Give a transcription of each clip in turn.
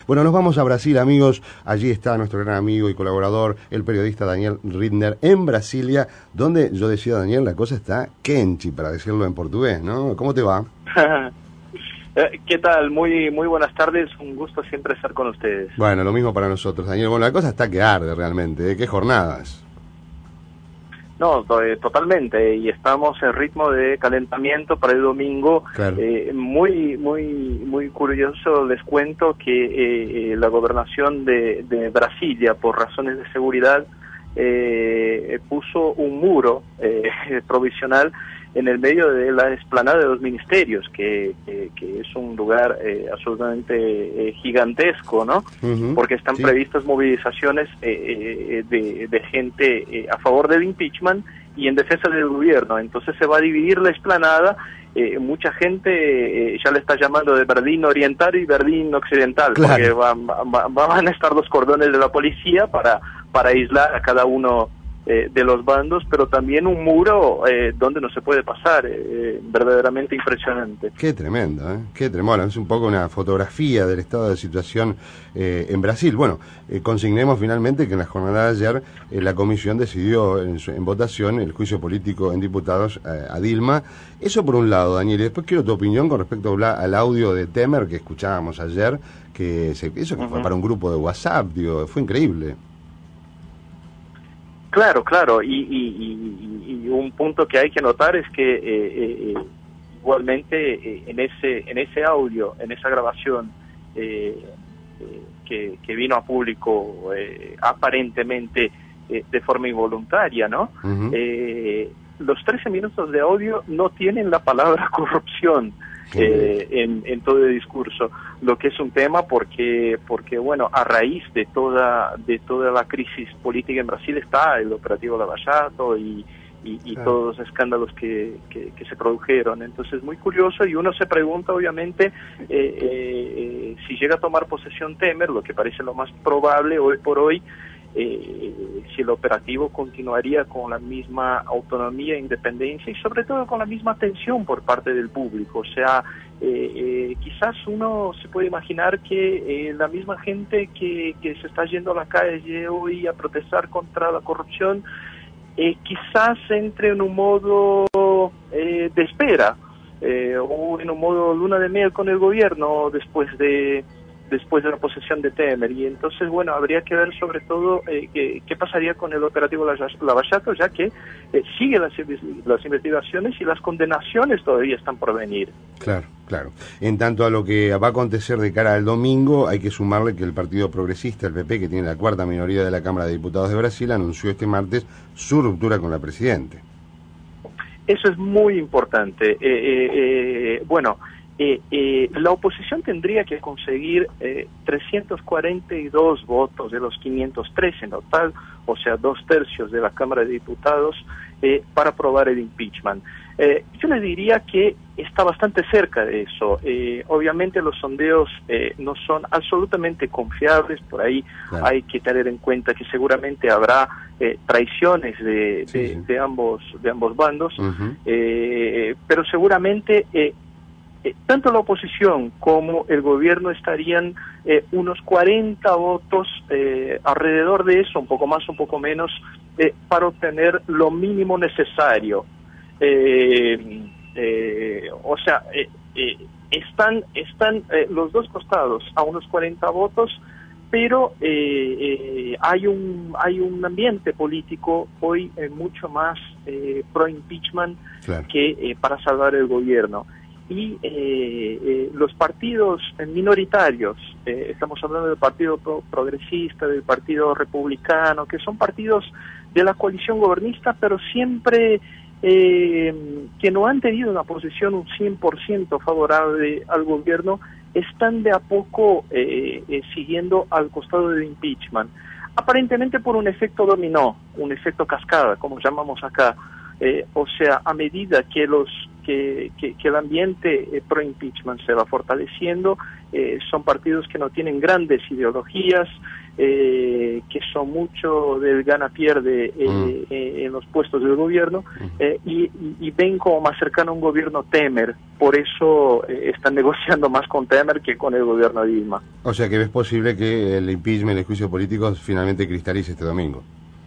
Bueno, nos vamos a Brasil, amigos. Allí está nuestro gran amigo y colaborador, el periodista Daniel Rittner, en Brasilia, donde yo decía, Daniel, la cosa está quenchi, para decirlo en portugués, ¿no? ¿Cómo te va? ¿Qué tal? Muy buenas tardes, un gusto siempre estar con ustedes. Bueno, lo mismo para nosotros, Daniel. Bueno, la cosa está que arde realmente, ¿eh? ¿Qué jornadas? No, totalmente, y estamos en ritmo de calentamiento para el domingo. Claro. Muy curioso, les cuento que la gobernación de Brasilia, por razones de seguridad, puso un muro provisional en el medio de la explanada de los ministerios, que es un lugar absolutamente gigantesco, ¿no? Uh-huh. Porque están previstas movilizaciones de gente a favor del impeachment y en defensa del gobierno. Entonces se va a dividir la explanada. Mucha gente ya le está llamando de Berlín Oriental y Berlín Occidental, claro, porque van a estar los cordones de la policía para aislar a cada uno de los bandos, pero también un muro donde no se puede pasar, verdaderamente impresionante. Qué tremendo, ¿eh? Qué tremendo. Es un poco una fotografía del estado de situación en Brasil. Bueno, consignemos finalmente que en la jornada de ayer la comisión decidió en votación el juicio político en diputados a Dilma. Eso por un lado, Daniel. Y después quiero tu opinión con respecto al audio de Temer que escuchábamos ayer, eso que Uh-huh. fue para un grupo de WhatsApp, digo, fue increíble. Claro, y un punto que hay que notar es que igualmente en ese audio, en esa grabación que vino a público aparentemente de forma involuntaria, ¿no? Uh-huh. Los 13 minutos de audio no tienen la palabra corrupción en todo el discurso, lo que es un tema porque bueno, a raíz de toda la crisis política en Brasil está el operativo Lava Jato y claro, todos los escándalos que se produjeron. Entonces muy curioso, y uno se pregunta obviamente si llega a tomar posesión Temer, lo que parece lo más probable hoy por hoy, si el operativo continuaría con la misma autonomía e independencia y sobre todo con la misma atención por parte del público. O sea, quizás uno se puede imaginar que la misma gente que se está yendo a la calle hoy a protestar contra la corrupción quizás entre en un modo de espera o en un modo luna de miel con el gobierno después de la posesión de Temer. Y entonces, bueno, habría que ver sobre todo qué pasaría con el operativo Lava Jato, ya que siguen las investigaciones y las condenaciones todavía están por venir. Claro. En tanto a lo que va a acontecer de cara al domingo, hay que sumarle que el Partido Progresista, el PP, que tiene la cuarta minoría de la Cámara de Diputados de Brasil, anunció este martes su ruptura con la Presidente. Eso es muy importante. La oposición tendría que conseguir 342 votos de los 503 en total, o sea, 2/3 de la Cámara de Diputados, para aprobar el impeachment. Yo le diría que está bastante cerca de eso. Obviamente los sondeos no son absolutamente confiables, por ahí claro, hay que tener en cuenta que seguramente habrá traiciones de ambos bandos, uh-huh, pero seguramente tanto la oposición como el gobierno estarían unos 40 votos, alrededor de eso, un poco más, un poco menos, para obtener lo mínimo necesario. O sea, están los dos costados a unos 40 votos, pero hay un ambiente político hoy mucho más pro impeachment, claro, que para salvar el gobierno. Y los partidos minoritarios, estamos hablando del Partido Progresista, del Partido Republicano, que son partidos de la coalición gobernista, pero siempre que no han tenido una posición un 100% favorable al gobierno, están de a poco siguiendo al costado del impeachment, aparentemente por un efecto dominó, un efecto cascada, como llamamos acá. O sea, a medida que que el ambiente pro impeachment se va fortaleciendo, son partidos que no tienen grandes ideologías, que son mucho del gana-pierde en los puestos del gobierno, y ven como más cercano a un gobierno Temer. Por eso están negociando más con Temer que con el gobierno de Dilma. O sea que ves posible que el impeachment, el juicio político, finalmente cristalice este domingo.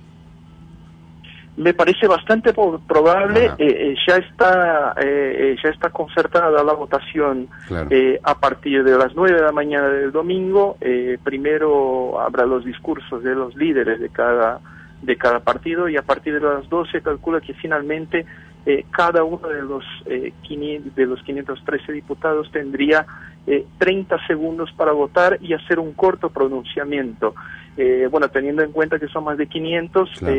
Me parece bastante probable. Ya está concertada la votación, claro. A partir de las 9 de la mañana del domingo. Primero habrá los discursos de los líderes de cada partido, y a partir de las 12 calcula que finalmente cada uno de los 513 diputados tendría 30 segundos para votar y hacer un corto pronunciamiento. Bueno, teniendo en cuenta que son más de 500, claro.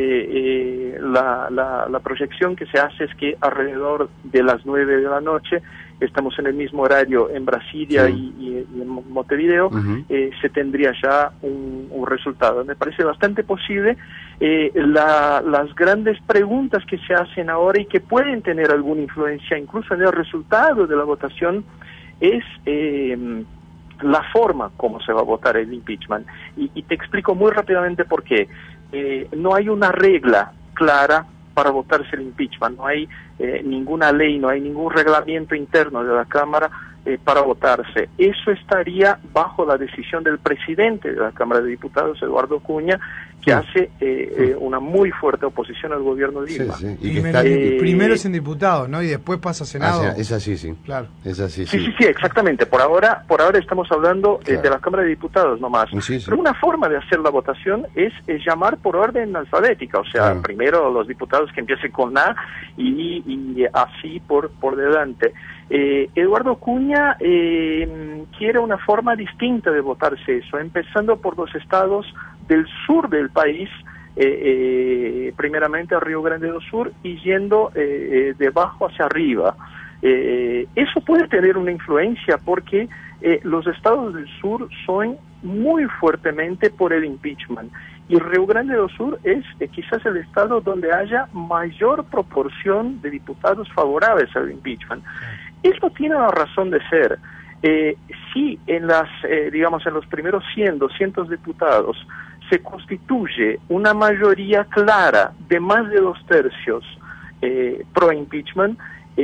La proyección que se hace es que alrededor de las 9 de la noche, estamos en el mismo horario en Brasilia, sí. y en Montevideo, se tendría ya un resultado. Me parece bastante posible. Las grandes preguntas que se hacen ahora y que pueden tener alguna influencia incluso en el resultado de la votación es la forma como se va a votar el impeachment. Y te explico muy rápidamente por qué. No hay una regla clara para votarse el impeachment, no hay ninguna ley, no hay ningún reglamento interno de la Cámara para votarse. Eso estaría bajo la decisión del presidente de la Cámara de Diputados, Eduardo Cunha, que hace una muy fuerte oposición al gobierno de Dilma. Sí, sí. Y primero es en diputados, ¿no? Y después pasa a Senado. Es así, sí. Claro. Es así, sí, exactamente. Por ahora estamos hablando de la Cámara de Diputados nomás. Sí. Pero una forma de hacer la votación es llamar por orden alfabética. O sea, primero los diputados que empiecen con A y así por delante. Eduardo Cunha quiere una forma distinta de votarse eso, empezando por los estados del sur del país, primeramente a Río Grande do Sur, y yendo de abajo hacia arriba. Eso puede tener una influencia porque los estados del sur son muy fuertemente por el impeachment, y Río Grande do Sur es quizás el estado donde haya mayor proporción de diputados favorables al impeachment. Esto tiene una razón de ser. Si en en los primeros 100, 200 diputados se constituye una mayoría clara de más de 2/3 pro impeachment,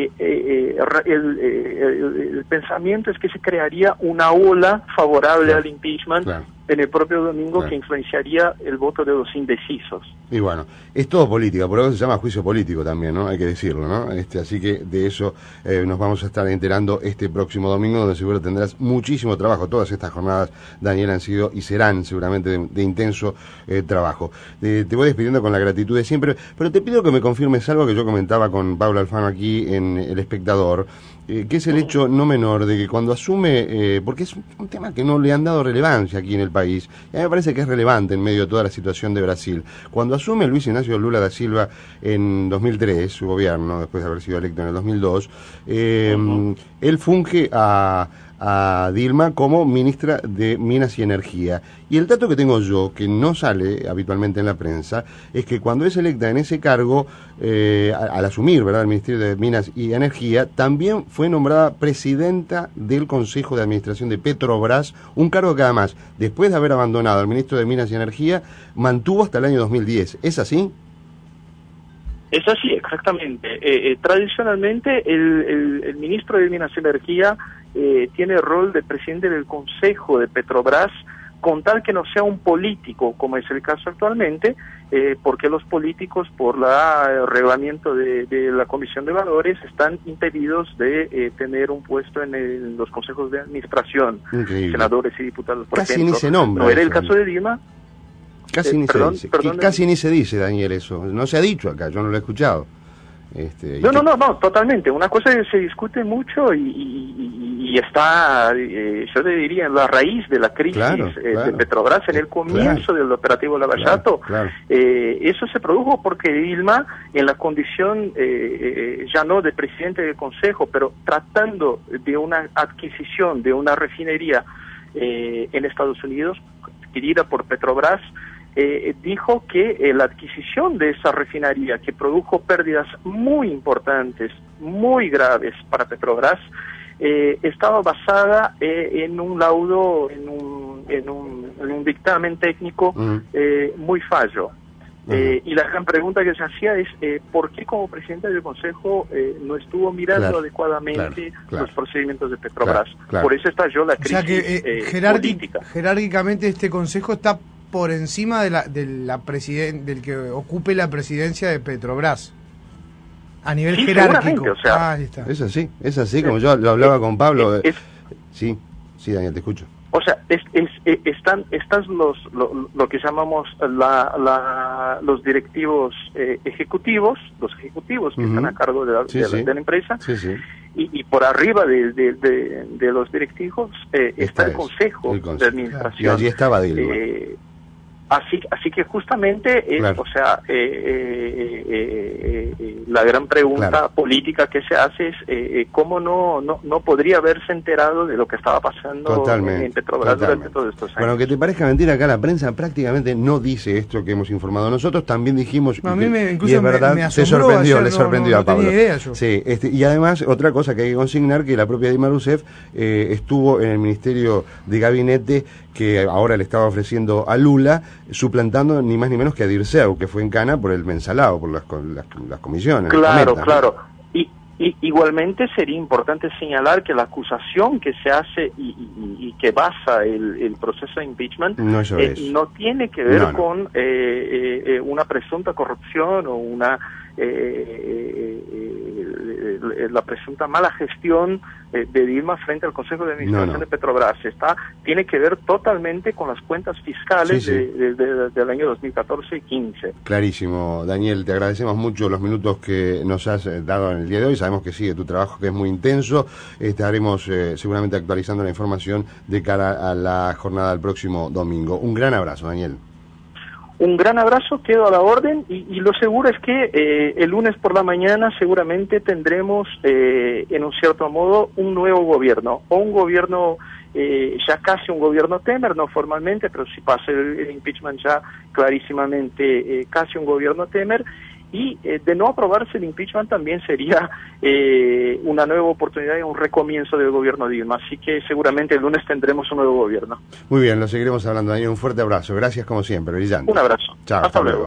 el pensamiento es que se crearía una ola favorable al impeachment en el propio domingo, que influenciaría el voto de los indecisos. Y bueno, es todo política, por eso se llama juicio político también, ¿no? Hay que decirlo, ¿no? Así que de eso nos vamos a estar enterando este próximo domingo, donde seguro tendrás muchísimo trabajo. Todas estas jornadas, Daniel, han sido y serán seguramente de intenso trabajo. Te voy despidiendo con la gratitud de siempre, pero te pido que me confirmes algo que yo comentaba con Pablo Alfano aquí en El Espectador, que es el hecho no menor de que cuando asume, porque es un tema que no le han dado relevancia aquí en el país, y a mí me parece que es relevante en medio de toda la situación de Brasil. Cuando asume Luis Ignacio Lula da Silva en 2003, su gobierno, después de haber sido electo en el 2002, él funge a Dilma como ministra de Minas y Energía. Y el dato que tengo yo, que no sale habitualmente en la prensa, es que cuando es electa en ese cargo, al asumir, ¿verdad?, el Ministerio de Minas y Energía, también fue nombrada presidenta del Consejo de Administración de Petrobras, un cargo que además, después de haber abandonado al ministro de Minas y Energía, mantuvo hasta el año 2010. ¿Es así? Es así, exactamente. Tradicionalmente, el ministro de Minas y Energía tiene el rol de presidente del Consejo de Petrobras, con tal que no sea un político, como es el caso actualmente, porque los políticos, por el reglamento de la Comisión de Valores, están impedidos de tener un puesto en los consejos de administración. Increíble. Senadores y diputados, por casi ejemplo. Ni se nombra. No era el caso de Dilma. Casi ni se dice. Casi ni se dice, Daniel, eso. No se ha dicho acá, yo no lo he escuchado. No, totalmente. Una cosa que se discute mucho y está, yo te diría, en la raíz de la crisis de Petrobras, en el comienzo del operativo Lavallato. Eso se produjo porque Dilma, en la condición ya no de presidente del Consejo, pero tratando de una adquisición de una refinería en Estados Unidos, adquirida por Petrobras, dijo que la adquisición de esa refinería, que produjo pérdidas muy importantes, muy graves para Petrobras, estaba basada en un laudo, en un dictamen técnico muy fallo. Y la gran pregunta que se hacía es ¿por qué como presidente del Consejo no estuvo mirando adecuadamente los procedimientos de Petrobras? Por eso estalló la crisis política. Jerárquicamente este Consejo está por encima del que ocupe la presidencia de Petrobras. A nivel jerárquico. O sea, ahí está. Es así como yo lo hablaba con Pablo. Sí, Daniel, te escucho. O sea, están lo que llamamos los directivos ejecutivos, los ejecutivos que están a cargo de la empresa, y por arriba de los directivos está el Consejo de Administración. Y allí estaba Dilma. Así que justamente o sea, la gran pregunta política que se hace es cómo no podría haberse enterado de lo que estaba pasando en Petrobras durante todos estos años. Bueno, que te parezca mentira, acá la prensa prácticamente no dice esto que hemos informado nosotros, también dijimos, a mí y es verdad, me le sorprendió no a Pablo. Tenía idea yo. Sí, y además otra cosa que hay que consignar, que la propia Dilma Rousseff estuvo en el Ministerio de Gabinete que ahora le estaba ofreciendo a Lula, suplantando ni más ni menos que a Dirceu, que fue en Cana por el mensalado, por las comisiones. Claro. Y igualmente sería importante señalar que la acusación que se hace y que basa el proceso de impeachment no tiene que ver con una presunta corrupción o la presunta mala gestión de Dilma frente al Consejo de Administración de Petrobras. Tiene que ver totalmente con las cuentas fiscales del año 2014 y 15. Clarísimo, Daniel, te agradecemos mucho los minutos que nos has dado en el día de hoy. Sabemos que sigue tu trabajo, que es muy intenso. Estaremos seguramente actualizando la información de cara a la jornada del próximo domingo. Un gran abrazo, Daniel. Un gran abrazo, quedo a la orden y lo seguro es que el lunes por la mañana seguramente tendremos en un cierto modo un nuevo gobierno, o un gobierno ya casi un gobierno Temer, no formalmente, pero si pasa el impeachment ya clarísimamente casi un gobierno Temer. Y de no aprobarse el impeachment también sería una nueva oportunidad y un recomienzo del gobierno Dilma. Así que seguramente el lunes tendremos un nuevo gobierno. Muy bien, lo seguiremos hablando, Daniel. Un fuerte abrazo. Gracias como siempre, brillante. Un abrazo. Chao, hasta luego.